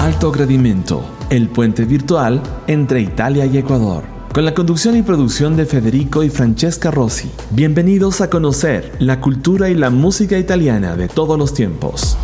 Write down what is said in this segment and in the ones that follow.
Alto Gradimento, el puente virtual entre Italia y Ecuador. Con la conducción y producción de Federico y Francesca Rossi. Bienvenidos a conocer la cultura y la música italiana de todos los tiempos.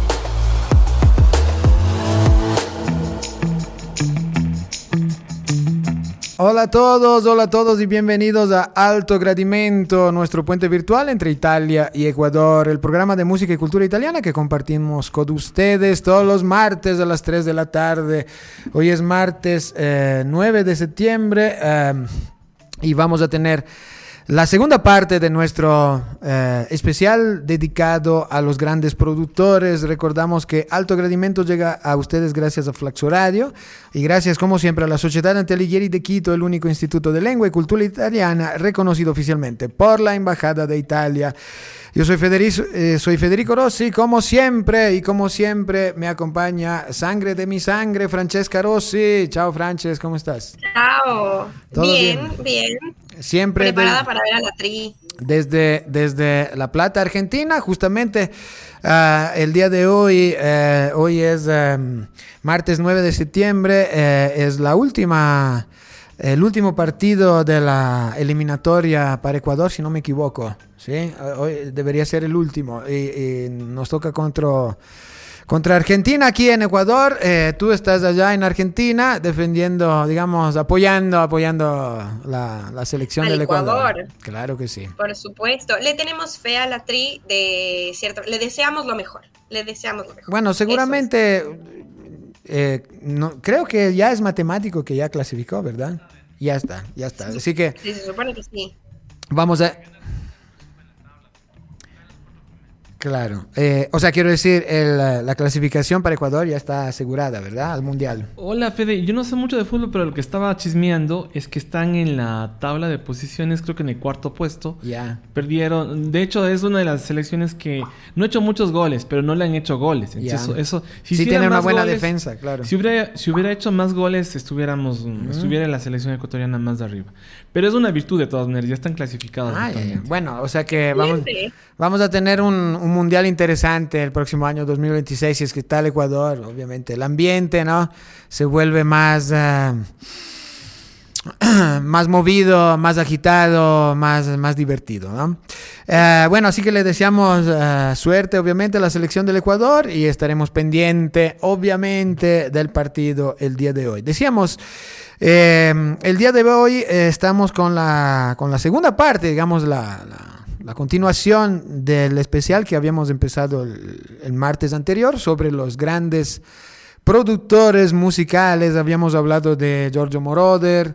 Hola a todos y bienvenidos a Alto Gradimento, nuestro puente virtual entre Italia y Ecuador, el programa de música y cultura italiana que compartimos con ustedes todos los martes a las 3 de la tarde. Hoy es martes 9 de septiembre y vamos a tener la segunda parte de nuestro especial dedicado a los grandes productores. Recordamos que Alto Gradimento llega a ustedes gracias a Flaxo Radio y gracias, como siempre, a la Sociedad Antelighieri de Quito, el único instituto de lengua y cultura italiana reconocido oficialmente por la Embajada de Italia. Yo soy Federico Rossi, como siempre me acompaña sangre de mi sangre, Francesca Rossi. Ciao, Frances, ¿cómo estás? Ciao. Bien. Siempre preparada para ver a la Tri. Desde La Plata, Argentina, justamente el día de hoy es martes 9 de septiembre, es el último partido de la eliminatoria para Ecuador, si no me equivoco, ¿sí? Hoy debería ser el último y nos toca contra Argentina aquí en Ecuador. Tú estás allá en Argentina defendiendo, digamos, apoyando la selección del Ecuador. Claro que sí. Por supuesto. Le tenemos fe a la Tri cierto. Le deseamos lo mejor. Bueno, seguramente no, creo que ya es matemático que ya clasificó, ¿verdad? Ya está. Así que sí, se supone que sí. Vamos a... Claro, o sea, quiero decir, la clasificación para Ecuador ya está asegurada, ¿verdad? Al Mundial. Hola, Fede, yo no sé mucho de fútbol, pero lo que estaba chismeando es que están en la tabla de posiciones, creo que en el cuarto puesto. Ya. Perdieron, de hecho es una de las selecciones que no ha hecho muchos goles, pero no le han hecho goles. Entonces, eso sí tiene una buena defensa, claro. Si hubiera hecho más goles, estuviera en la selección ecuatoriana más de arriba. Pero es una virtud de todas maneras, ya están clasificados. Bueno, o sea que vamos a tener un mundial interesante el próximo año 2026, si es que está el Ecuador. Obviamente el ambiente, ¿no?, se vuelve más movido, más agitado, más divertido, ¿no? Bueno, así que le deseamos suerte, obviamente, a la selección del Ecuador y estaremos pendientes, obviamente, del partido el día de hoy. Decíamos, el día de hoy estamos con la segunda parte, digamos, la continuación del especial que habíamos empezado el martes anterior sobre los grandes productores musicales. Habíamos hablado de Giorgio Moroder,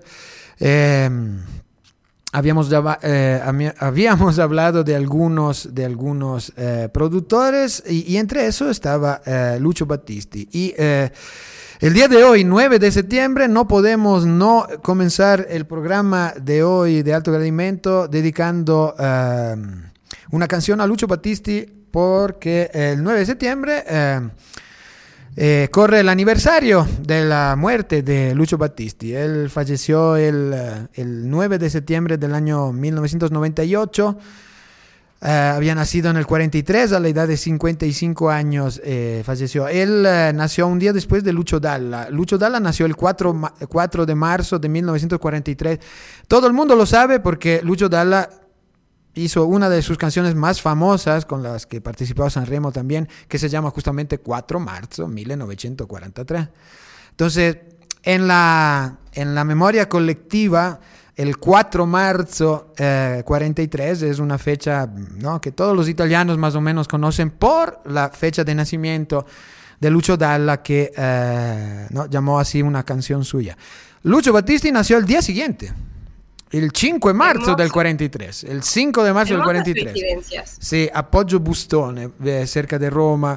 habíamos hablado de algunos productores y entre eso estaba Lucio Battisti. Y el día de hoy, 9 de septiembre, no podemos no comenzar el programa de hoy de Alto Gradimento dedicando una canción a Lucio Battisti, porque el 9 de septiembre corre el aniversario de la muerte de Lucio Battisti. Él falleció el 9 de septiembre del año 1998. Había nacido en el 43, a la edad de 55 años falleció. Él nació un día después de Lucio Dalla. Lucio Dalla nació el 4 de marzo de 1943. Todo el mundo lo sabe porque Lucio Dalla hizo una de sus canciones más famosas, con las que participó Sanremo también, que se llama justamente 4 marzo 1943. Entonces, en la memoria colectiva, el 4 marzo 43 es una fecha, ¿no?, que todos los italianos más o menos conocen por la fecha de nacimiento de Lucio Dalla, que ¿no?, llamó así una canción suya. Lucio Battisti nació el día siguiente, el 5 de marzo del 43, el 5 de marzo del 43. Sí, a Poggio Bustone, cerca de Roma.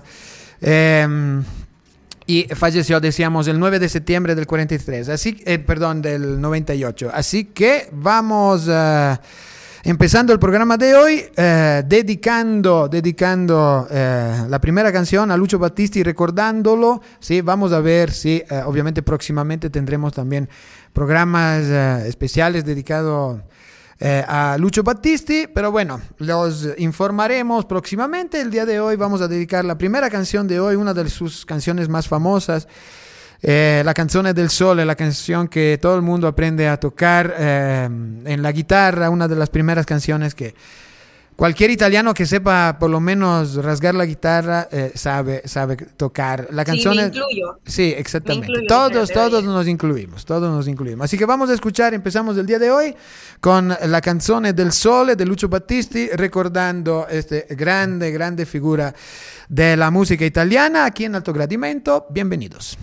Y falleció, decíamos, el 9 de septiembre del 43, del 98. Así que vamos empezando el programa de hoy, dedicando la primera canción a Lucio Battisti, recordándolo. Sí, vamos a ver si, obviamente, próximamente tendremos también programas especiales dedicados a Lucio Battisti, pero bueno, los informaremos próximamente. El día de hoy vamos a dedicar la primera canción de hoy, una de sus canciones más famosas, La canzone del sol, la canción que todo el mundo aprende a tocar en la guitarra, una de las primeras canciones que cualquier italiano que sepa por lo menos rasgar la guitarra sabe tocar. La canción sí, me incluyo. Sí, exactamente. Me incluyo, Todos nos incluimos. Así que vamos a escuchar, empezamos el día de hoy con la canzone del Sole de Lucio Battisti, recordando este grande figura de la música italiana aquí en Alto Gradimento. Bienvenidos.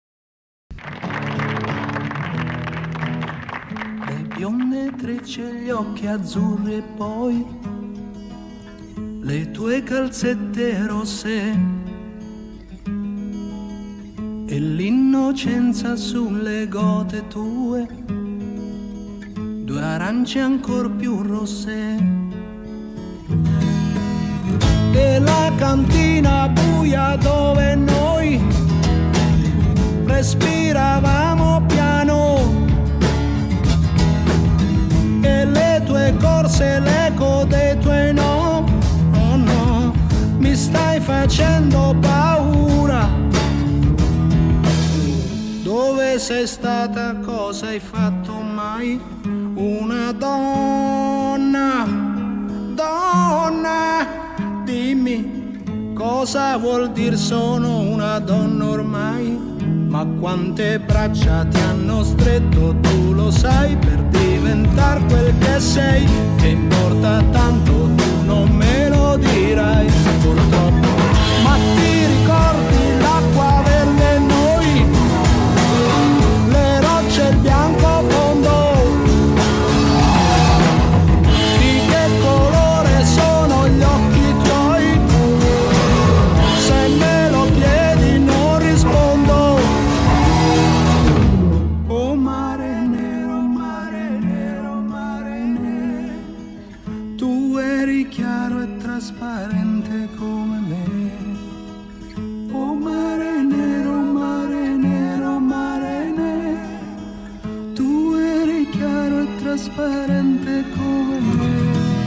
Le bionde trecce, gli occhi azzurri e poi le tue calzette rosse e l'innocenza sulle gote tue, due arance ancor più rosse e la cantina buia dove noi respiravamo piano e le tue corse, l'eco dei tuoi no, oh no, mi stai facendo paura. Dove sei stata, cosa hai fatto mai? Una donna, dimmi cosa vuol dire sono una donna ormai? Ma quante braccia ti hanno stretto, tu lo sai, per diventare quel che sei. Che importa tanto, tu non me lo dirai, purtroppo. Ma ti ricordi l'acqua verde e noi, le rocce e il bianco fondo? Di che colore sono gli occhi tuoi? Se me lo chiedi non rispondo. Oh mare nero, mare nero, mare nero, tu eri chiaro e trasparente come me. Oh mare nero, mare nero, mare nero, tu eri chiaro e trasparente come me.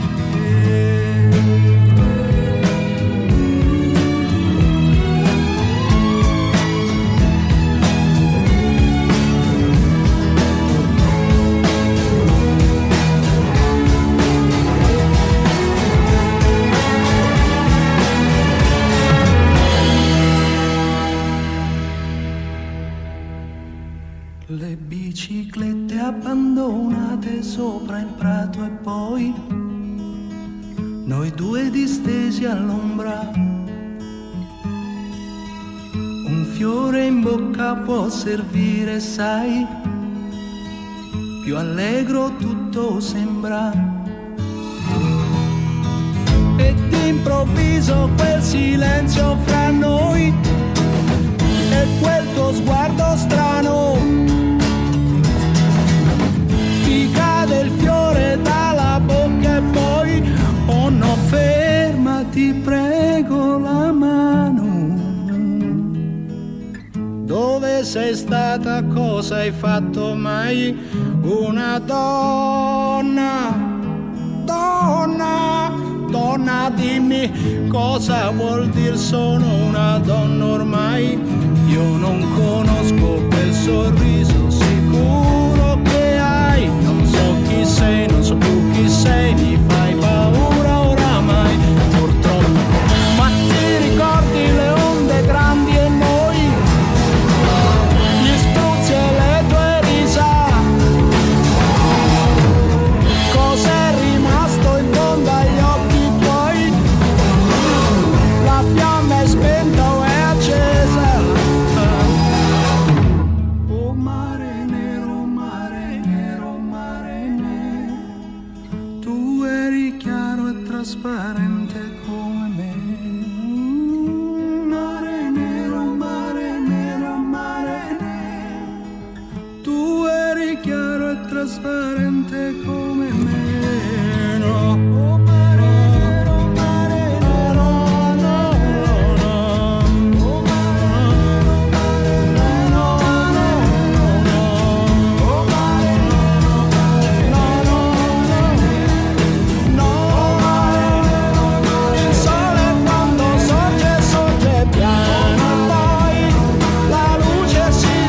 Le biciclette abbandonate sopra il prato e poi noi due distesi all'ombra. Un fiore in bocca può servire, sai, più allegro tutto sembra. E d'improvviso quel silenzio fra noi e quel tuo sguardo strano. Ti cade il fiore dalla bocca e poi, oh no, fermati, prego la mano. Dove sei stata, cosa hai fatto mai? Una donna, dimmi cosa vuol dire sono una donna ormai. Io non conosco quel sorriso sicuro che hai, non so chi sei, non so più chi sei, mi fai paura oramai, purtroppo. Ma ti ricordi le onde grandi e noi, gli spruzzi e le tue risa? Cos'è rimasto in fondo agli occhi tuoi? La fiamma è spenta o è accesa? Oh mare nero, mare nero, mare nero, tu eri chiaro e trasparente come me. Mare nero, mare nero, mare nero, tu eri chiaro e trasparente come me. No. Oh mare nero, mare nero, no, no, no. Oh mare nero, mare nero, no, no. Oh mare nero, no, no, no. Il sole quando sorge, sorge piano, poi la luce si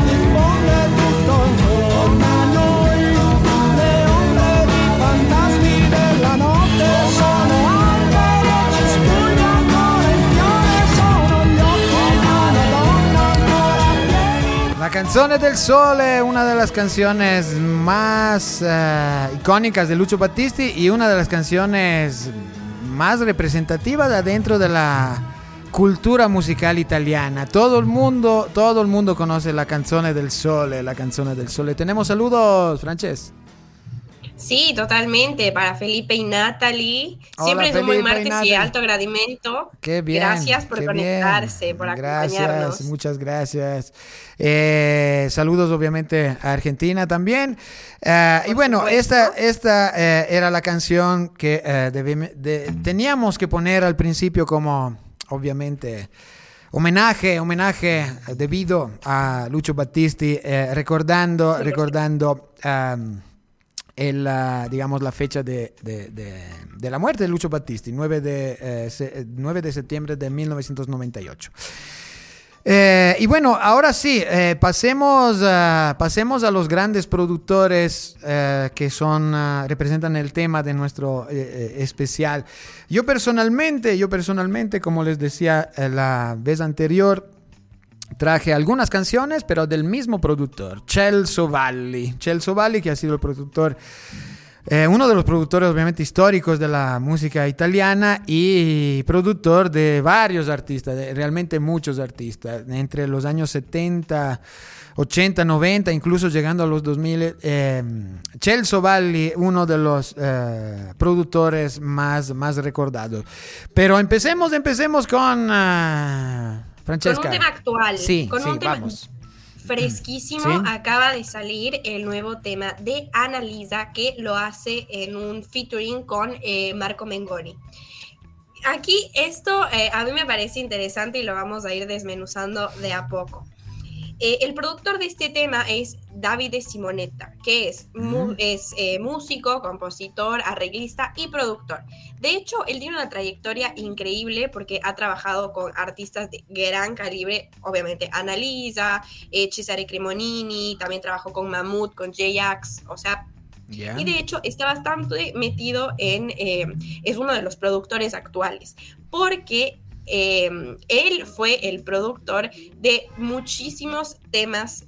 La canzone del sole, una de las canciones más icónicas de Lucio Battisti y una de las canciones más representativas adentro de la cultura musical italiana. Todo el mundo conoce la canzone del sole, la canzone del sole. Tenemos saludos, Frances. Sí, totalmente, para Felipe y Natalie. Hola, Siempre es un buen Felipe martes y alto agradecimiento. Qué bien. Gracias por conectarse, por acompañarnos. Muchas gracias. Saludos obviamente a Argentina también. Y bueno, esta era la canción que teníamos que poner al principio como, obviamente, homenaje debido a Lucio Battisti, recordando la fecha de la muerte de Lucio Battisti, 9 de septiembre de 1998. Y bueno, ahora sí, pasemos a los grandes productores que representan el tema de nuestro especial. Yo personalmente, como les decía la vez anterior, traje algunas canciones, pero del mismo productor, Celso Valli, que ha sido el productor, uno de los productores obviamente históricos de la música italiana y productor de varios artistas, realmente muchos artistas, entre los años 70, 80, 90, incluso llegando a los 2000. Celso Valli, uno de los productores más recordados. Pero empecemos con... Francesca. Con un tema actual, con un tema vamos. Fresquísimo. ¿Sí? Acaba de salir el nuevo tema de Annalisa, que lo hace en un featuring con Marco Mengoni. Aquí esto a mí me parece interesante y lo vamos a ir desmenuzando de a poco. El productor de este tema es Davide Simonetta, que es músico, compositor, arreglista y productor. De hecho, él tiene una trayectoria increíble porque ha trabajado con artistas de gran calibre, obviamente Annalisa, Cesare Cremonini, también trabajó con Mahmood, con J-Ax, o sea... Yeah. Y de hecho está bastante metido es uno de los productores actuales, porque... él fue el productor de muchísimos temas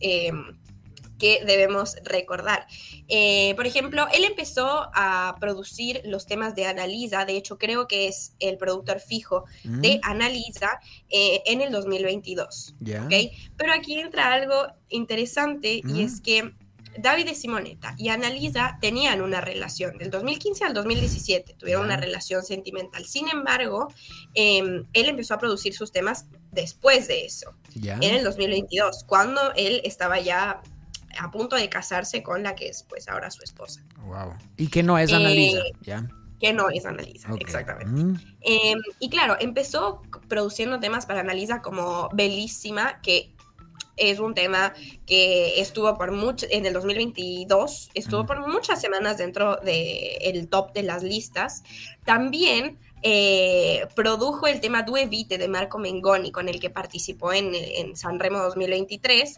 que debemos recordar. Por ejemplo, él empezó a producir los temas de Annalisa. De hecho, creo que es el productor fijo de Annalisa en el 2022. Yeah. ¿Okay? Pero aquí entra algo interesante y es que Davide Simonetta y Annalisa tenían una relación del 2015 al 2017, tuvieron una relación sentimental. Sin embargo, él empezó a producir sus temas después de eso, en el 2022, cuando él estaba ya a punto de casarse con la que es pues ahora su esposa. Wow. Y que no es Annalisa, que no es Annalisa, exactamente. Y claro, empezó produciendo temas para Annalisa como Bellissima, que es un tema que estuvo en el 2022, estuvo por muchas semanas dentro del top de las listas. También produjo el tema Due Vite de Marco Mengoni, con el que participó en Sanremo 2023.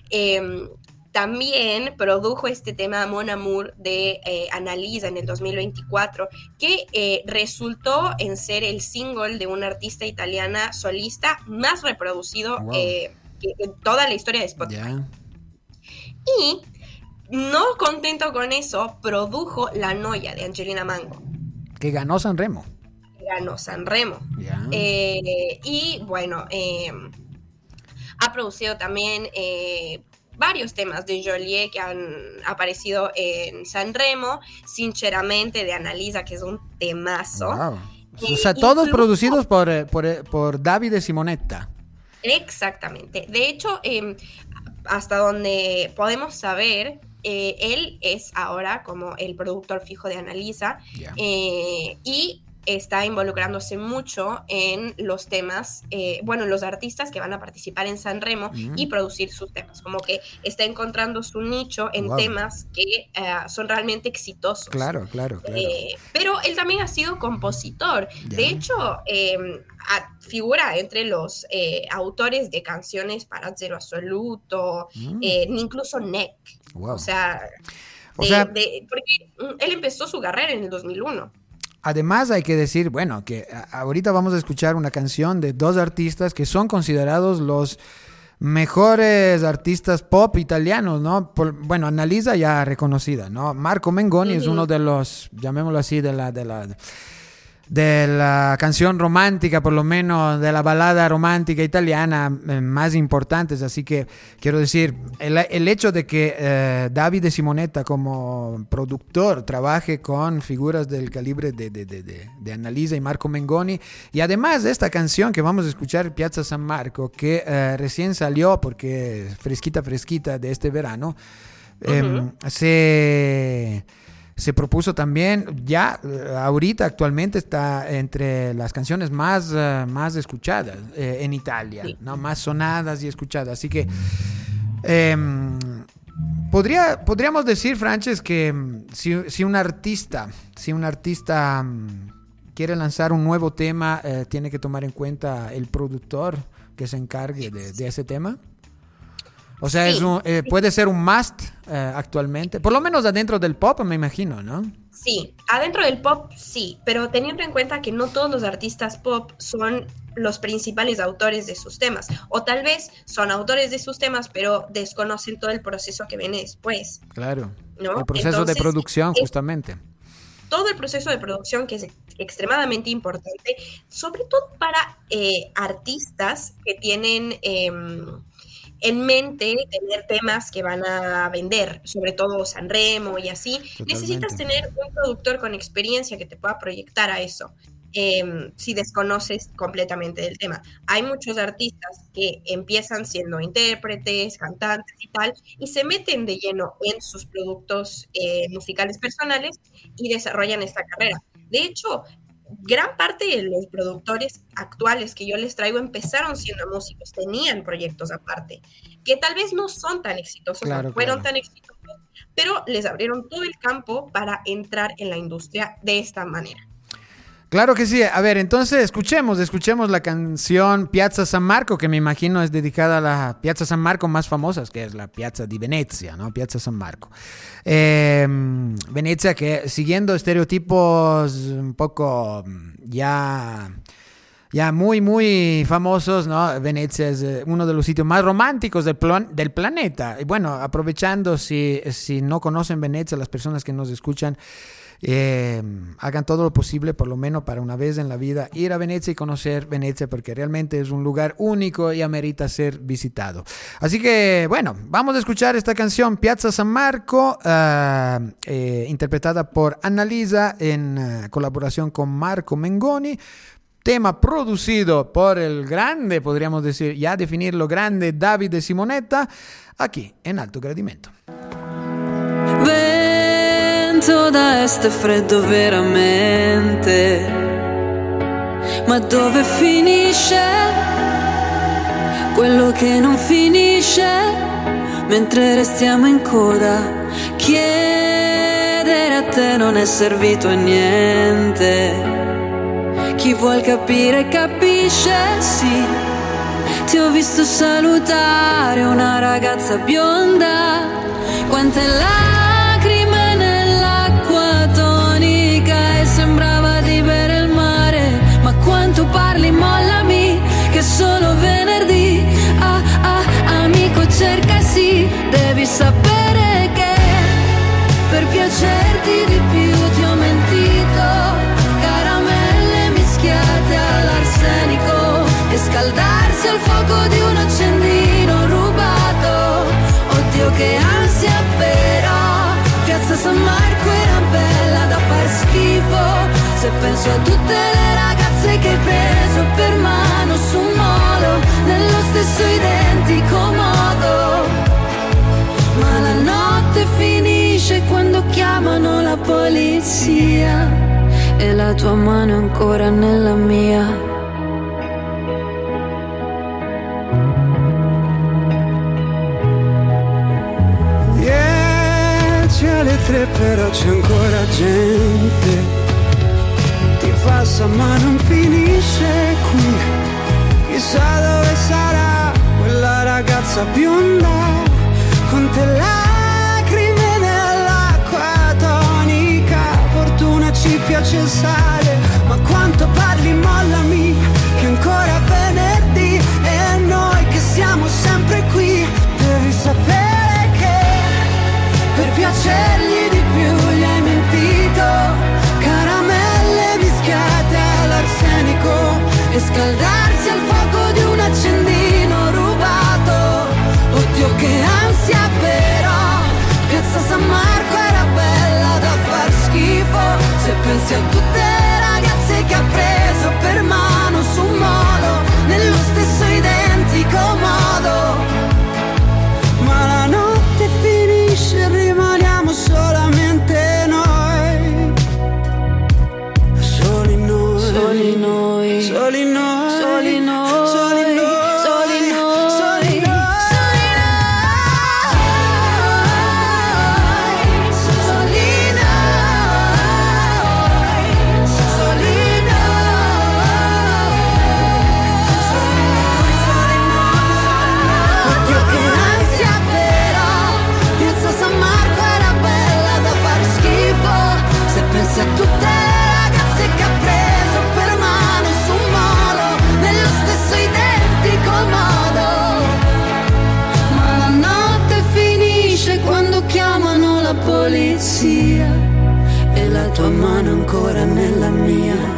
También produjo este tema Mon Amour de Annalisa en el 2024, que resultó en ser el single de una artista italiana solista más reproducido en toda la historia de Spotify. Y no contento con eso, produjo La Noia de Angelina Mango, que ganó Sanremo. Y bueno, ha producido también varios temas de Joliet que han aparecido en Sanremo, Sinceramente de Annalisa, que es un temazo. O sea, todos producidos por Davide Simonetta. Exactamente. De hecho, hasta donde podemos saber, él es ahora como el productor fijo de Annalisa y está involucrándose mucho en los temas, los artistas que van a participar en Sanremo y producir sus temas. Como que está encontrando su nicho en temas que son realmente exitosos. Claro. Pero él también ha sido compositor. De hecho, figura entre los autores de canciones para Zero Assoluto, incluso Neck. O sea, porque él empezó su carrera en el 2001. Además hay que decir, que ahorita vamos a escuchar una canción de dos artistas que son considerados los mejores artistas pop italianos, ¿no? Bueno, Annalisa ya reconocida, ¿no? Marco Mengoni es uno de los, llamémoslo así, de la canción romántica, por lo menos de la balada romántica italiana más importantes. Así que quiero decir, el hecho de que Davide Simonetta como productor trabaje con figuras del calibre de Annalisa y Marco Mengoni, y además de esta canción que vamos a escuchar, Piazza San Marco, que recién salió porque fresquita de este verano, se propuso también, ya ahorita actualmente está entre las canciones más escuchadas en Italia, ¿no? Más sonadas y escuchadas. Así que podríamos decir, Frances, que si un artista quiere lanzar un nuevo tema, tiene que tomar en cuenta el productor que se encargue de ese tema. O sea, sí, puede ser un must actualmente, por lo menos adentro del pop, me imagino, ¿no? Sí, adentro del pop sí, pero teniendo en cuenta que no todos los artistas pop son los principales autores de sus temas, o tal vez son autores de sus temas, pero desconocen todo el proceso que viene después. Claro, ¿no? El proceso de producción, justamente. Todo el proceso de producción, que es extremadamente importante, sobre todo para artistas que tienen en mente tener temas que van a vender, sobre todo Sanremo y así. Totalmente. Necesitas tener un productor con experiencia que te pueda proyectar a eso, si desconoces completamente del tema. Hay muchos artistas que empiezan siendo intérpretes, cantantes y tal, y se meten de lleno en sus productos musicales personales y desarrollan esta carrera. De hecho, gran parte de los productores actuales que yo les traigo empezaron siendo músicos, tenían proyectos aparte, que tal vez no son tan exitosos, claro, no fueron tan exitosos, pero les abrieron todo el campo para entrar en la industria de esta manera. Claro que sí. A ver, entonces escuchemos la canción Piazza San Marco, que me imagino es dedicada a la Piazza San Marco más famosa, que es la Piazza di Venezia, ¿no? Piazza San Marco. Venecia, que siguiendo estereotipos un poco ya muy, muy famosos, ¿no? Venecia es uno de los sitios más románticos del planeta. Y bueno, aprovechando, si no conocen Venecia, las personas que nos escuchan, hagan todo lo posible, por lo menos para una vez en la vida, ir a Venecia y conocer Venecia, porque realmente es un lugar único y amerita ser visitado. Así que bueno, vamos a escuchar esta canción Piazza San Marco, interpretada por Annalisa en colaboración con Marco Mengoni, tema producido por el grande, podríamos decir, ya definirlo grande, Davide Simonetta, aquí en Alto Gradimento. Da est è freddo veramente, ma dove finisce quello che non finisce mentre restiamo in coda? Chiedere a te non è servito a niente, chi vuol capire capisce, sì. Ti ho visto salutare una ragazza bionda, quante lacrime nell'acqua tonica, e sembrava di bere il mare, ma quanto parli mollami, che solo venerdì. Amico cerca sì, devi sapere che per piacerti di più ti ho mentito, caramelle mischiate all'arsenico e scaldarsi al fuoco di un accendino rubato. Oddio che ansia, però Piazza San Marco era bella da far schifo, se penso a tutte le ragazze che hai preso per mano su un molo nello stesso identico modo. Ma la notte finisce quando chiamano la polizia e la tua mano è ancora nella mia. 3 però c'è ancora gente, ti passa ma non finisce qui. Chissà dove sarà quella ragazza bionda, con te lacrime nell'acqua tonica. Fortuna ci piace il sale, ma quanto parli mollami, che ancora venerdì e noi che siamo sempre polizia e la tua mano ancora nella mia.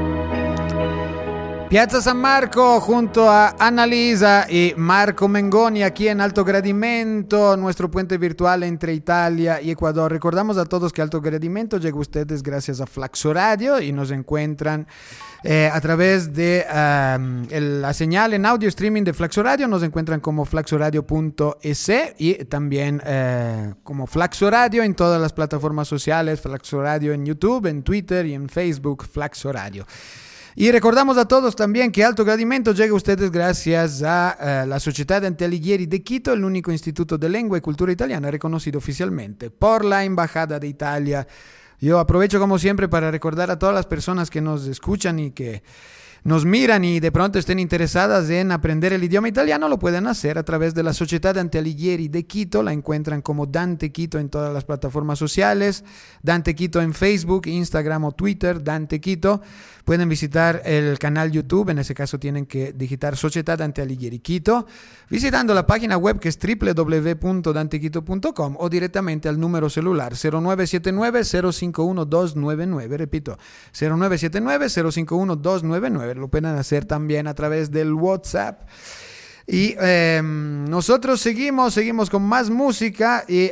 Piazza San Marco junto a Annalisa y Marco Mengoni aquí en Alto Gradimento, nuestro puente virtual entre Italia y Ecuador. Recordamos a todos que Alto Gradimento llega a ustedes gracias a Flaxo Radio y nos encuentran a través de la señal en audio streaming de Flaxo Radio. Nos encuentran como flaxoradio.es y también como Flaxo Radio en todas las plataformas sociales, Flaxo Radio en YouTube, en Twitter y en Facebook, Flaxo Radio. Y recordamos a todos también que Alto Gradimento llega a ustedes gracias a la Società Dante Alighieri de Quito, el único instituto de lengua y cultura italiana reconocido oficialmente por la Embajada de Italia. Yo aprovecho como siempre para recordar a todas las personas que nos escuchan y que nos miran y de pronto estén interesadas en aprender el idioma italiano, lo pueden hacer a través de la Società Dante Alighieri de Quito. La encuentran como Dante Quito en todas las plataformas sociales, Dante Quito en Facebook, Instagram o Twitter, Dante Quito. Pueden visitar el canal YouTube, en ese caso tienen que digitar Società Dante Alighieri Quito, visitando la página web que es www.dantequito.com o directamente al número celular 0979-051-299, repito, 0979-051-299, lo pueden hacer también a través del WhatsApp. Y nosotros seguimos con más música y...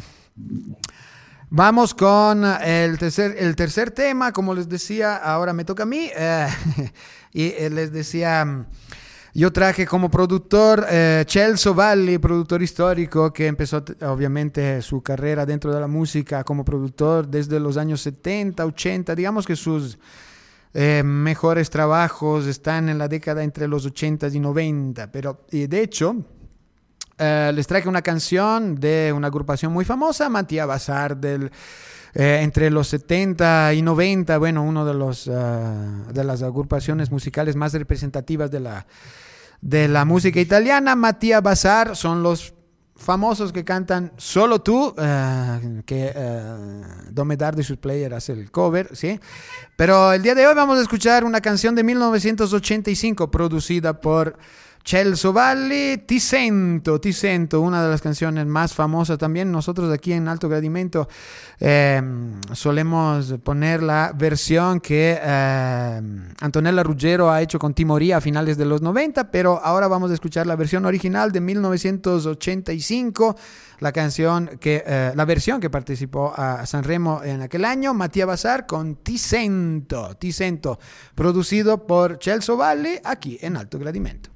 vamos con el tercer tema. Como les decía, ahora me toca a mí. Y les decía, yo traje como productor Celso Valli, productor histórico, que empezó obviamente su carrera dentro de la música como productor desde los años 70, 80. Digamos que sus mejores trabajos están en la década entre los 80 y 90. Pero de hecho... les traje una canción de una agrupación muy famosa, Mattia Bazar, entre los 70 y 90, bueno, uno de las agrupaciones musicales más representativas de la música italiana. Mattia Bazar son los famosos que cantan Solo tú, que Dome Dardi sus Player hace el cover, ¿sí? Pero el día de hoy vamos a escuchar una canción de 1985 producida por Celso Valli, Ti sento, una de las canciones más famosas también. Nosotros aquí en Alto Gradimento solemos poner la versión que Antonella Ruggiero ha hecho con Timoría a finales de los 90, pero ahora vamos a escuchar la versión original de 1985, la versión que participó a Sanremo en aquel año, Mattia Bazar con Ti sento, producido por Celso Valli aquí en Alto Gradimento.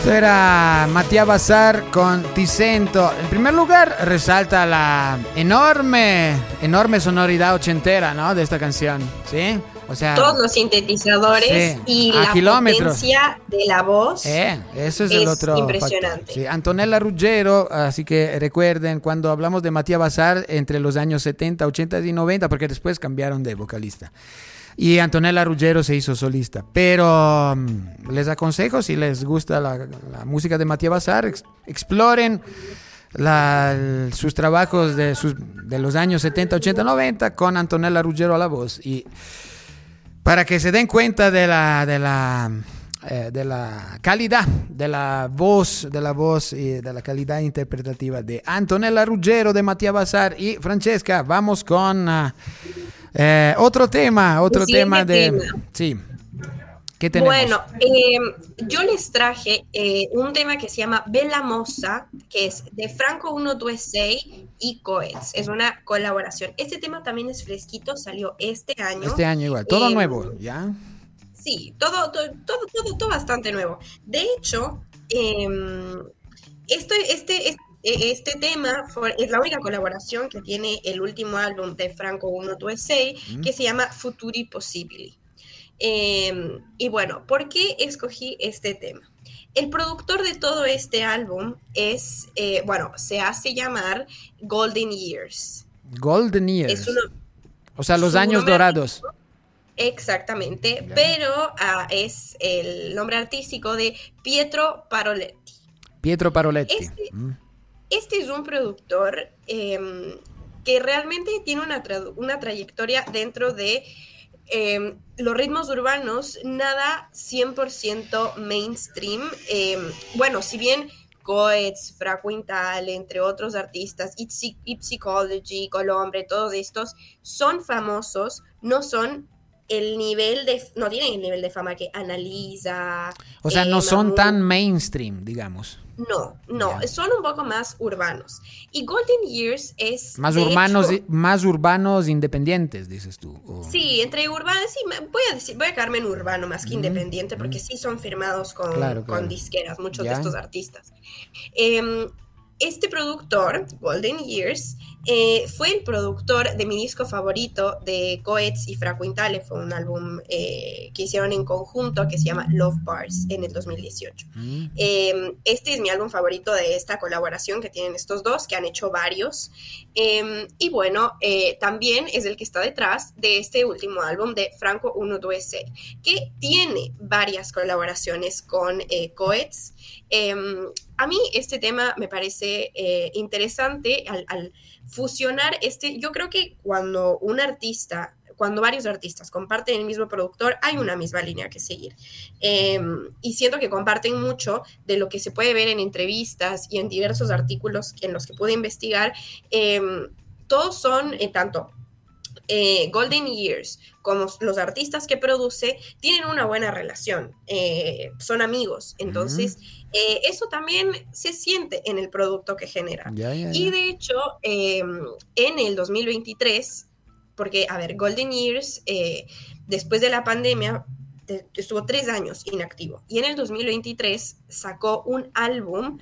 Esto era Mattia Bazar con Ti Sento. En primer lugar, resalta la enorme sonoridad ochentera, ¿no? De esta canción, ¿sí? O sea, todos los sintetizadores sí, y a la kilómetros. potencia de la voz eso es el otro impresionante. factor. Sí, Antonella Ruggiero, así que recuerden, cuando hablamos de Mattia Bazar entre los años 70, 80 y 90, porque después cambiaron de vocalista. Y Antonella Ruggiero se hizo solista. Pero les aconsejo, si les gusta la música de Mattia Bazar, exploren sus trabajos de los años 70, 80, 90 con Antonella Ruggiero a la voz. Y para que se den cuenta de la calidad de la voz y de la calidad interpretativa de Antonella Ruggiero, de Mattia Bazar. Y Francesca, vamos con otro tema sí. ¿Qué tenemos? Bueno, yo les traje un tema que se llama Bella Mossa, que es de Franco 126 y Coetz. Es una colaboración. Este tema también es fresquito, salió este año. Este año igual, todo nuevo, ¿ya? Sí, todo bastante nuevo. De hecho, este tema es la única colaboración que tiene el último álbum de Franco 126, que se llama Futuri Possibili. Y bueno, ¿por qué escogí este tema? El productor de todo este álbum se hace llamar Golden Years. Golden Years. O sea, los años dorados. Exactamente, yeah. Pero es el nombre artístico de Pietro Paroletti. Pietro Paroletti. Este es un productor que realmente tiene una trayectoria dentro de los ritmos urbanos, nada 100% mainstream. Si bien Coetz, Fra Quintale, entre otros artistas, Psychology, Colombre, todos estos son famosos, no tienen el nivel de fama que Analiza. O sea, no son tan mainstream, digamos. No, son un poco más urbanos. Y Golden Years es... Más urbanos independientes, dices tú. Sí, entre urbanos, sí, voy a quedarme en urbano más que independiente, porque sí son firmados con disqueras, muchos de estos artistas. Este productor, Golden Years, fue el productor de mi disco favorito de Coetz y Fra Quintale. Fue un álbum que hicieron en conjunto que se llama Love Bars en el 2018. Este es mi álbum favorito de esta colaboración que tienen estos dos, que han hecho varios. Y bueno, también es el que está detrás de este último álbum de Franco 126, que tiene varias colaboraciones con Coetz. A mí este tema me parece interesante al fusionar yo creo que cuando varios artistas comparten el mismo productor, hay una misma línea que seguir. Y siento que comparten mucho de lo que se puede ver en entrevistas y en diversos artículos en los que pude investigar. Todos son, tanto Golden Years como los artistas que produce, tienen una buena relación, son amigos, entonces eso también se siente en el producto que generan. Y de hecho, en el 2023, porque, Golden Years, después de la pandemia, estuvo 3 años inactivo, y en el 2023 sacó un álbum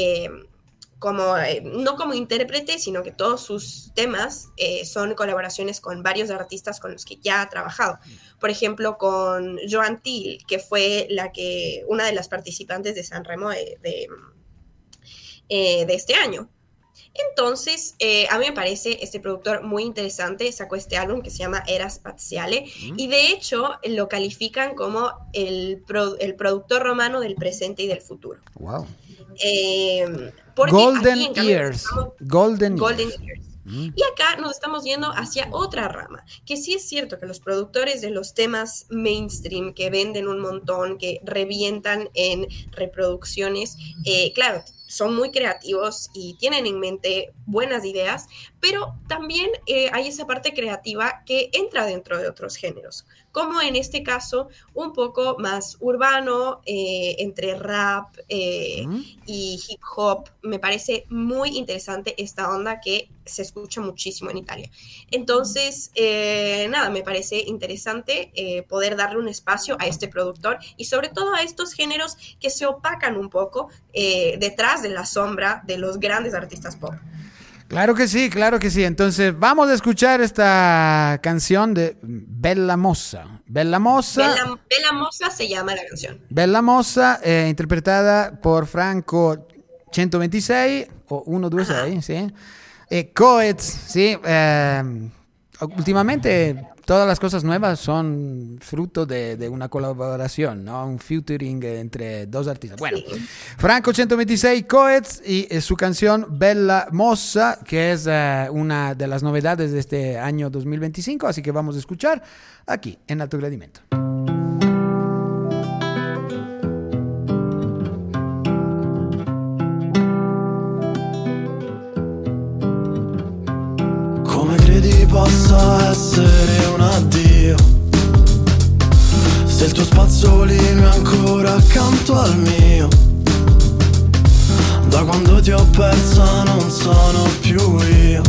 no como intérprete, sino que todos sus temas son colaboraciones con varios artistas con los que ya ha trabajado. Por ejemplo, con Joan Thiel, que fue una de las participantes de Sanremo de este año. Entonces, a mí me parece este productor muy interesante. Sacó este álbum que se llama Era Spaziale, y de hecho lo califican como el productor romano del presente y del futuro. Wow. Golden Years. Y acá nos estamos yendo hacia otra rama, que sí es cierto que los productores de los temas mainstream que venden un montón, que revientan en reproducciones, claro, son muy creativos y tienen en mente buenas ideas, pero también hay esa parte creativa que entra dentro de otros géneros, como en este caso un poco más urbano, entre rap y hip hop. Me parece muy interesante esta onda que se escucha muchísimo en Italia. Entonces, nada, me parece interesante poder darle un espacio a este productor y sobre todo a estos géneros que se opacan un poco detrás de la sombra de los grandes artistas pop. Claro que sí, claro que sí. Entonces vamos a escuchar esta canción de Bella Mossa. Bella Mossa se llama la canción. Bella Mossa, interpretada por Franco 126 o 126, ¿sí? Coez, ¿sí? Últimamente todas las cosas nuevas son fruto de una colaboración, ¿no? Un featuring entre dos artistas. Bueno, sí. Franco 126, Coez y su canción Bella Mossa, que es una de las novedades de este año 2025, así que vamos a escuchar aquí en Alto Gradimento. Possa essere un addio se il tuo spazzolino è ancora accanto al mio. Da quando ti ho persa non sono più io.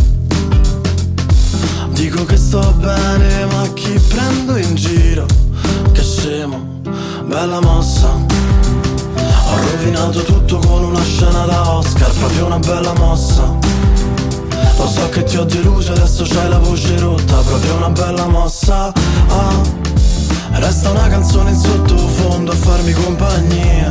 Dico che sto bene ma chi prendo in giro? Che scemo, bella mossa. Ho rovinato tutto con una scena da Oscar, proprio una bella mossa. Lo so che ti ho deluso, adesso c'hai la voce rotta, proprio una bella mossa. Resta una canzone in sottofondo a farmi compagnia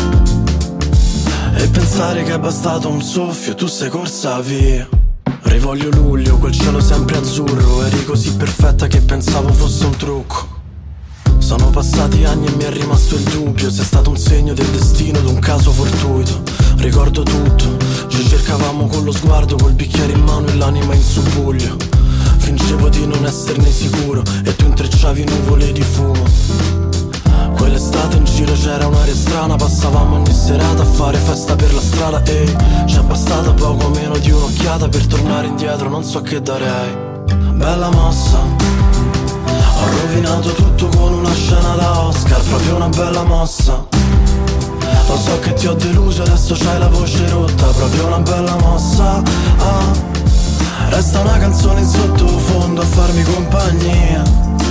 e pensare che è bastato un soffio, tu sei corsa via. Rivoglio luglio, quel cielo sempre azzurro, eri così perfetta che pensavo fosse un trucco. Sono passati anni e mi è rimasto il dubbio se è stato un segno del destino o un caso fortuito. Ricordo tutto, ci cercavamo con lo sguardo, col bicchiere in mano e l'anima in subbuglio. Fingevo di non esserne sicuro e tu intrecciavi nuvole di fumo. Quell'estate in giro c'era un'aria strana, passavamo ogni serata a fare festa per la strada e ci è bastata poco meno di un'occhiata per tornare indietro, non so che darei. Bella mossa. Ho rovinato tutto con una scena da Oscar, proprio una bella mossa. Lo so che ti ho deluso, adesso c'hai la voce rotta, proprio una bella mossa. Resta una canzone in sottofondo a farmi compagnia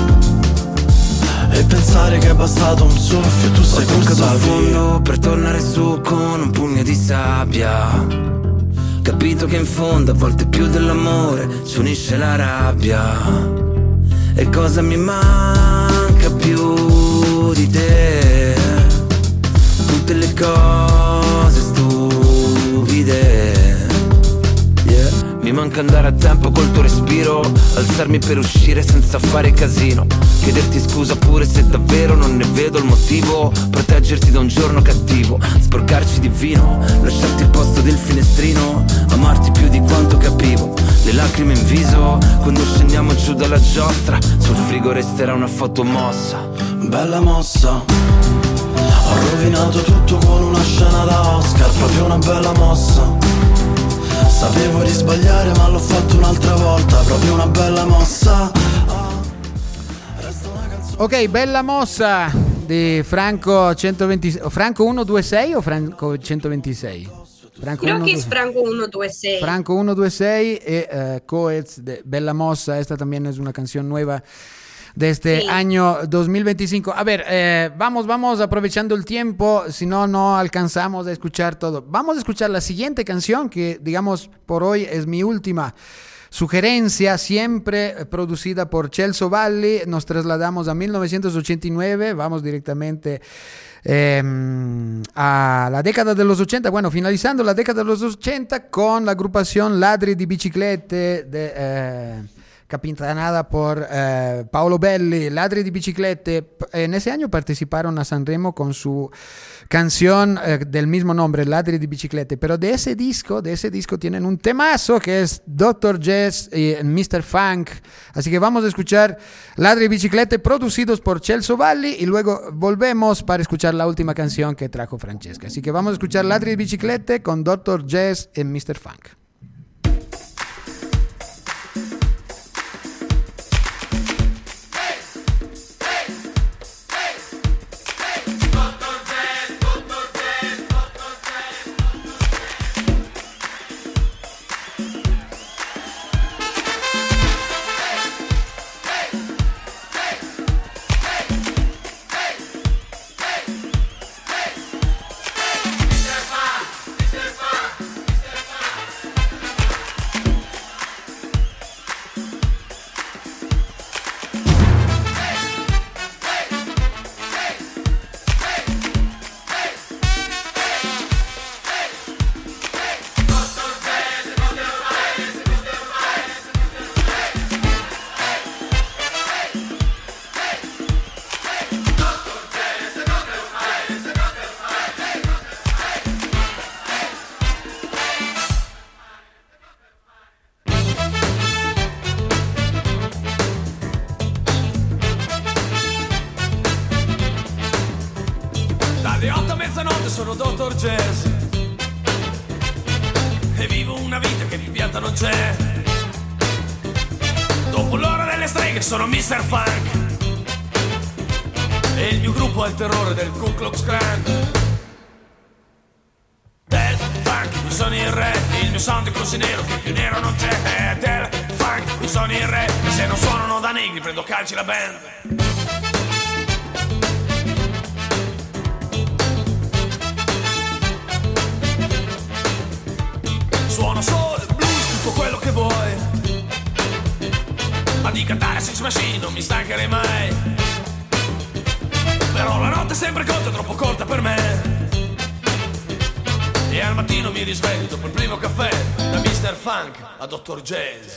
e pensare che è bastato un soffio, tu sei corsa via. Per tornare su con un pugno di sabbia. Capito che in fondo a volte più dell'amore ci unisce la rabbia. E cosa mi manca più di te? Tutte le cose stupide, yeah. Mi manca andare a tempo col tuo respiro, alzarmi per uscire senza fare casino, chiederti scusa pure se davvero non ne vedo il motivo, proteggerti da un giorno cattivo, sporcarci di vino, lasciarti il posto del finestrino, amarti più di quanto capivo, le lacrime in viso quando scendiamo giù dalla giostra, sul frigo resterà una foto mossa. Bella mossa. Ho rovinato tutto con una scena da Oscar, proprio una bella mossa. Sapevo di sbagliare ma l'ho fatto un'altra volta, proprio una bella mossa. Ok, Bella Mossa di Franco 126, Franco 126 o Franco 126? Creo que es Franco 126. Franco 126 y Coez de Bella Mossa. Esta también es una canción nueva de este año 2025. A ver, vamos aprovechando el tiempo, si no, no alcanzamos a escuchar todo. Vamos a escuchar la siguiente canción que, digamos, por hoy es mi última sugerencia, siempre producida por Celso Valli. Nos trasladamos a 1989, vamos directamente a la década de los 80, bueno, finalizando la década de los 80 con la agrupación Ladri di Biciclette capitanada por Paolo Belli. Ladri di Biciclette en ese año participaron a Sanremo con su canción del mismo nombre, Ladri di Biciclette, pero de ese disco tienen un temazo que es Dr. Jazz y Mr. Funk, así que vamos a escuchar Ladri di Biciclette producidos por Celso Valli y luego volvemos para escuchar la última canción que trajo Francesca, así que vamos a escuchar Ladri di Biciclette con Dr. Jazz y Mr. Funk. pianta non c'è. Dopo l'ora delle streghe sono Mr. Funk e il mio gruppo è il terrore del Ku Klux Klan. Del funk, io sono il re, il mio sound è così nero che più nero non c'è. Del funk, io sono il re, e se non suonano da negri prendo calci la band. Suono soul, blues, tutto quello che vuoi, ma di cantare Six Machine non mi stancherei mai. Però la notte è sempre corta, troppo corta per me, e al mattino mi risveglio dopo il primo caffè, da Mr. Funk a Dr. Jazz.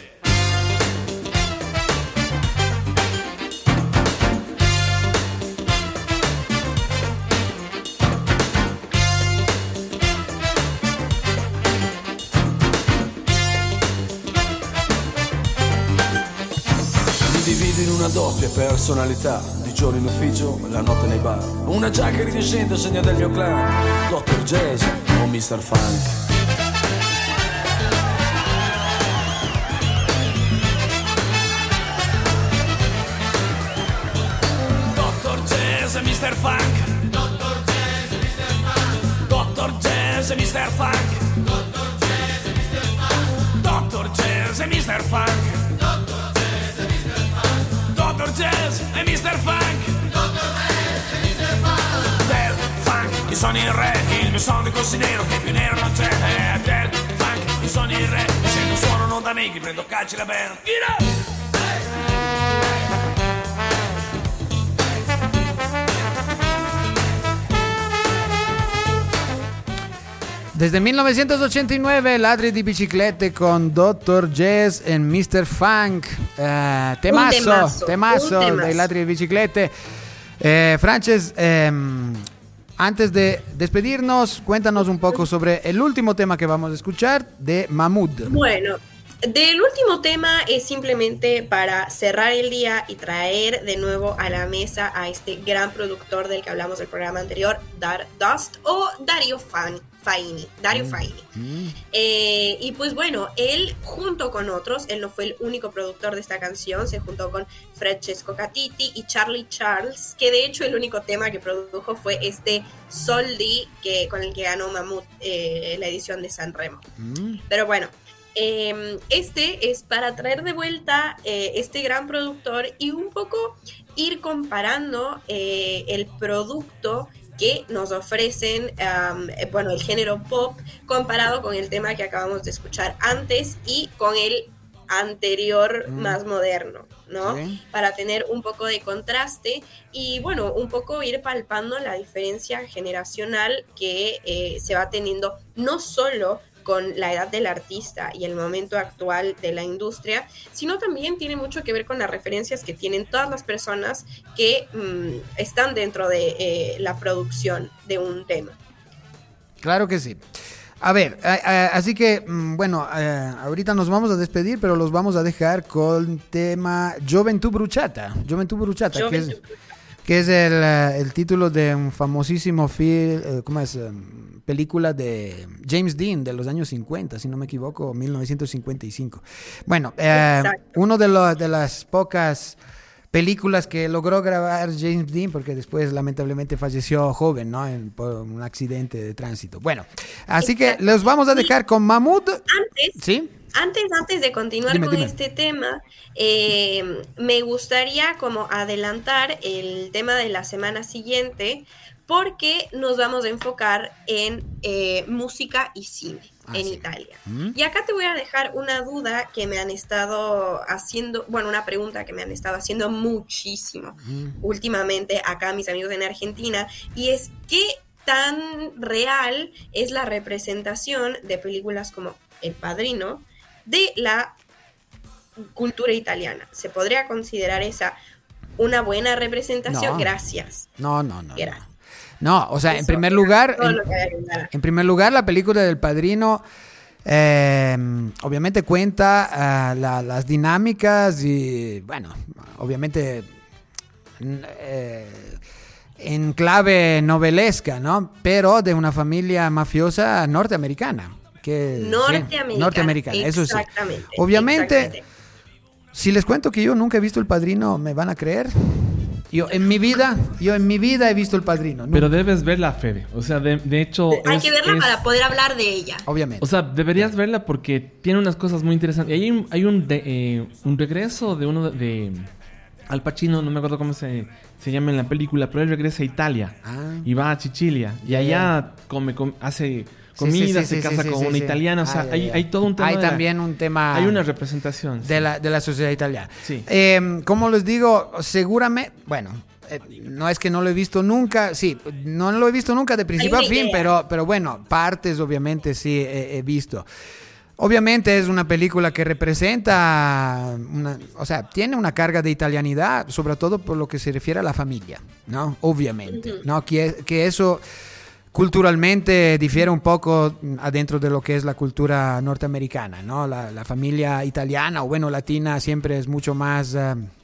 Divido in una doppia personalità, di giorno in ufficio, la notte nei bar. Una giacca iridescente segno del mio clan, Dr. Jazz o Mr. Funk. Dr. Jazz e Mr. Funk. Dr. Jazz e Mr. Funk. Dr. Jazz e Mr. Funk. Dr. Jazz e Mr. Funk. Dr. Jazz e Mr. Funk. Del funk, io sono il re, il mio sound è così nero che più nero non c'è. Del funk, io sono il re, se non suonano da negri prendo calci la band. Desde 1989, ladri di biciclette con Dr. Jazz e Mr. Funk. Temazo dei ladri di biciclette. Frances, antes de despedirnos, cuéntanos un poco sobre el último tema que vamos a escuchar de Mahmood. Bueno, del último tema es simplemente para cerrar el día y traer de nuevo a la mesa a este gran productor del que hablamos del programa anterior, Dust o Dario Faini. Y pues bueno, él junto con otros, él no fue el único productor de esta canción, se juntó con Francesco Catiti y Charlie Charles, que de hecho el único tema que produjo fue este Soldi, con el que ganó Mahmood la edición de Sanremo. Pero bueno, este es para traer de vuelta este gran productor y un poco ir comparando el producto que nos ofrecen, el género pop comparado con el tema que acabamos de escuchar antes y con el anterior más moderno, ¿no? Sí. Para tener un poco de contraste y bueno, un poco ir palpando la diferencia generacional que se va teniendo no solo con la edad del artista y el momento actual de la industria, sino también tiene mucho que ver con las referencias que tienen todas las personas que están dentro de la producción de un tema. Claro que sí. A ver, así que, ahorita nos vamos a despedir, pero los vamos a dejar con tema Gioventù Bruciata, que es el título de un famosísimo película de James Dean de los años 50, si no me equivoco, 1955. Bueno, uno de las pocas películas que logró grabar James Dean, porque después lamentablemente falleció joven, ¿no? Por un accidente de tránsito. Bueno, así que los vamos a dejar con Mahmood. Antes de continuar con este tema, me gustaría como adelantar el tema de la semana siguiente, porque nos vamos a enfocar en música y cine en Italia. Y acá te voy a dejar una duda que me han estado haciendo, una pregunta que me han estado haciendo muchísimo últimamente acá mis amigos en Argentina, y es ¿qué tan real es la representación de películas como El Padrino de la cultura italiana? ¿Se podría considerar esa una buena representación? No. Gracias. No. No, o sea, en primer lugar, la película del Padrino obviamente cuenta las dinámicas y, obviamente en clave novelesca, ¿no? Pero de una familia mafiosa norteamericana. norteamericana, eso sí. Exactamente. Obviamente, si les cuento que yo nunca he visto El Padrino, ¿me van a creer? Yo en mi vida he visto El Padrino. Pero debes verla, Fede. O sea, de hecho... Hay que verla para poder hablar de ella. Obviamente. O sea, deberías verla porque tiene unas cosas muy interesantes. Y hay un regreso de uno de Al Pacino, no me acuerdo cómo se llama en la película, pero él regresa a Italia y va a Sicilia. Y allá hace comida, se casa con una italiana. O sea, hay todo un tema. Hay también un tema. Hay una representación de la sociedad italiana. Sí. Como les digo, seguramente, bueno, no es que no lo he visto nunca, sí, no lo he visto nunca de principio a fin, pero bueno, partes obviamente sí he visto. Obviamente es una película que representa, tiene una carga de italianidad, sobre todo por lo que se refiere a la familia, ¿no? Obviamente, ¿no? Que eso culturalmente difiere un poco adentro de lo que es la cultura norteamericana, ¿no? La familia italiana o bueno, latina siempre es mucho más...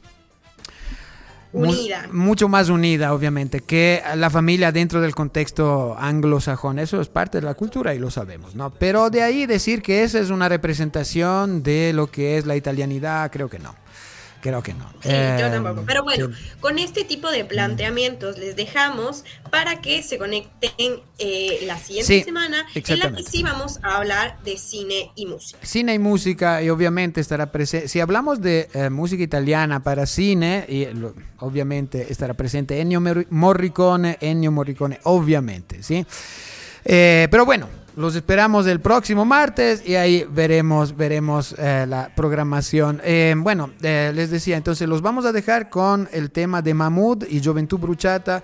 mucho más unida, obviamente, que la familia dentro del contexto anglosajón. Eso es parte de la cultura y lo sabemos, ¿no? Pero de ahí decir que esa es una representación de lo que es la italianidad, creo que no. Sí, yo tampoco. Pero bueno, con este tipo de planteamientos les dejamos para que se conecten la siguiente semana, en la que sí vamos a hablar de cine y música. Cine y música, y obviamente estará presente. Si hablamos de música italiana para cine, obviamente estará presente Ennio Morricone, obviamente, ¿sí? Pero bueno, los esperamos el próximo martes y ahí veremos la programación. Les decía, entonces los vamos a dejar con el tema de Mahmood y Gioventù Bruciata,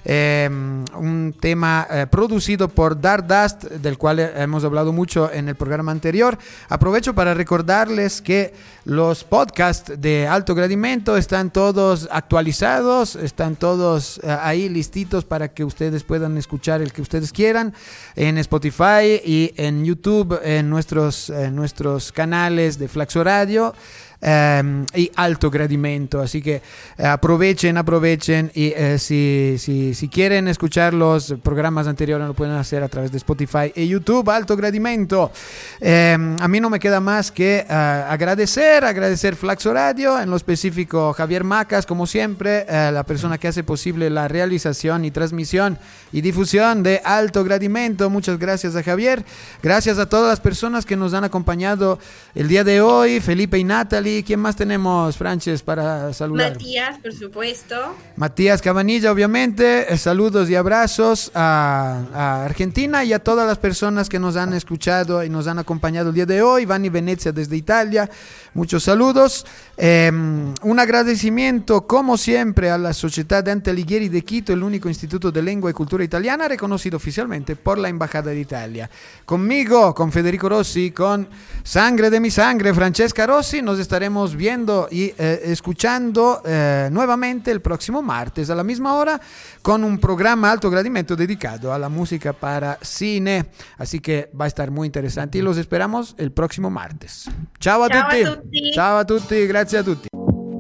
un tema producido por Dardust, del cual hemos hablado mucho en el programa anterior. Aprovecho para recordarles que los podcasts de Alto Gradimento están todos actualizados, están todos ahí listitos para que ustedes puedan escuchar el que ustedes quieran en Spotify y en YouTube, en nuestros canales de Flaxo Radio y Alto Gradimento. Así que aprovechen y si quieren escuchar los programas anteriores lo pueden hacer a través de Spotify y YouTube, Alto Gradimento. A mí no me queda más que agradecer Flaxo Radio, en lo específico Javier Macas, como siempre, la persona que hace posible la realización y transmisión y difusión de Alto Gradimento. Muchas gracias a Javier, gracias a todas las personas que nos han acompañado el día de hoy, Felipe y Natalie. ¿Quién más tenemos, Frances, para saludar? Matías, por supuesto. Matías Cabanilla, obviamente. Saludos y abrazos a Argentina y a todas las personas que nos han escuchado y nos han acompañado el día de hoy. Vanni Venezia desde Italia, muchos saludos. Un agradecimiento, como siempre, a la Sociedad Dante Alighieri de Quito, el único instituto de lengua y cultura italiana reconocido oficialmente por la Embajada de Italia. Conmigo, con Federico Rossi, con Sangre de mi Sangre, Francesca Rossi, nos estaremos viendo y escuchando nuevamente el próximo martes a la misma hora con un programa Alto Gradimento dedicado a la música para cine. Así que va a estar muy interesante y los esperamos el próximo martes. Ciao a tutti. Ciao a tutti, grazie a tutti.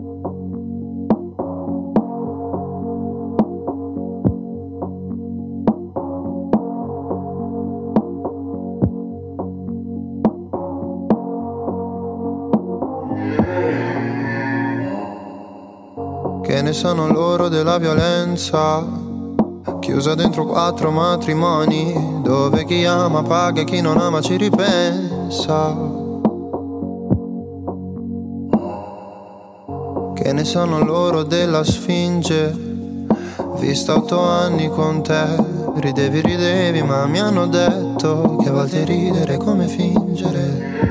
Che ne sono loro della violenza, chiusa dentro 4 matrimoni, dove chi ama paga e chi non ama ci ripensa. Che ne sono loro della Sfinge, vista 8 anni con te, ridevi, ma mi hanno detto che a volte ridere è come fingere.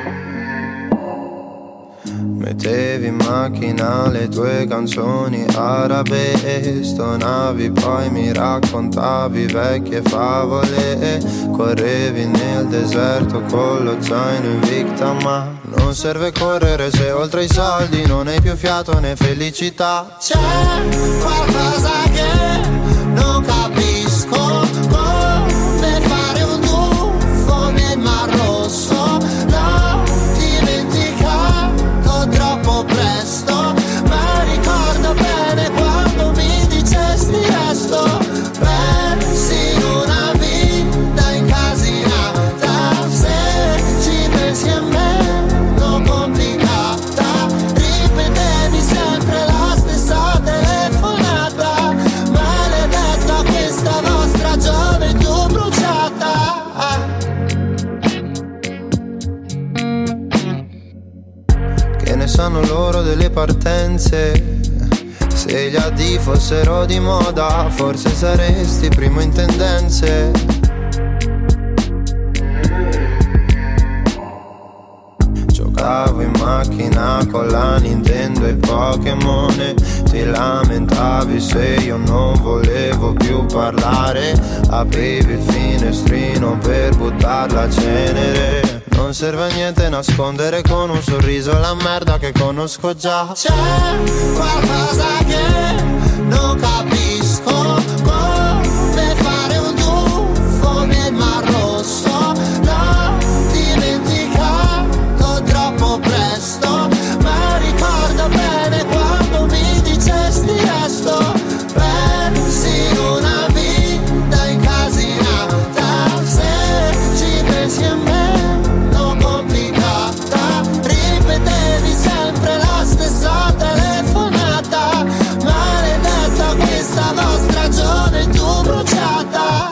Mettevi in macchina le tue canzoni arabe, stonavi, poi mi raccontavi vecchie favole, correvi nel deserto con lo zaino invicta, ma non serve correre se oltre i soldi non hai più fiato né felicità. C'è qualcosa che non capisco, come fare un tuffo nel Mar Rosso. L'ho dimenticato troppo presto, ma ricordo bene quando mi dicesti resto. Pensi in una vita incasinata, se sanno loro delle partenze. Se gli addi fossero di moda, forse saresti primo in tendenze. Giocavo in macchina con la Nintendo e Pokémon. Ti lamentavi se io non volevo più parlare. Aprivi il finestrino per buttar la cenere. Non serve a niente nascondere con un sorriso la merda che conosco già. C'è qualcosa che non capisco, come fare un tuffo nel Mar Rosso. L'ho dimenticato troppo presto, ma ricordo bene quando mi dicesti resto. Pensi una vita incasinata, se ci pensi a me ripetevi sempre la stessa telefonata. Maledetta questa vostra gioventù bruciata.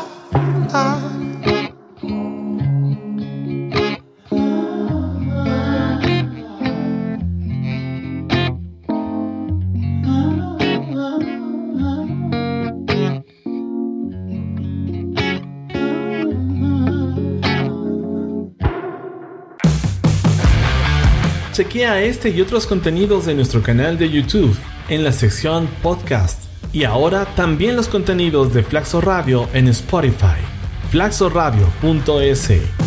Chequea este y otros contenidos de nuestro canal de YouTube en la sección Podcast. Y ahora también los contenidos de Flaxo Radio en Spotify. flaxoradio.es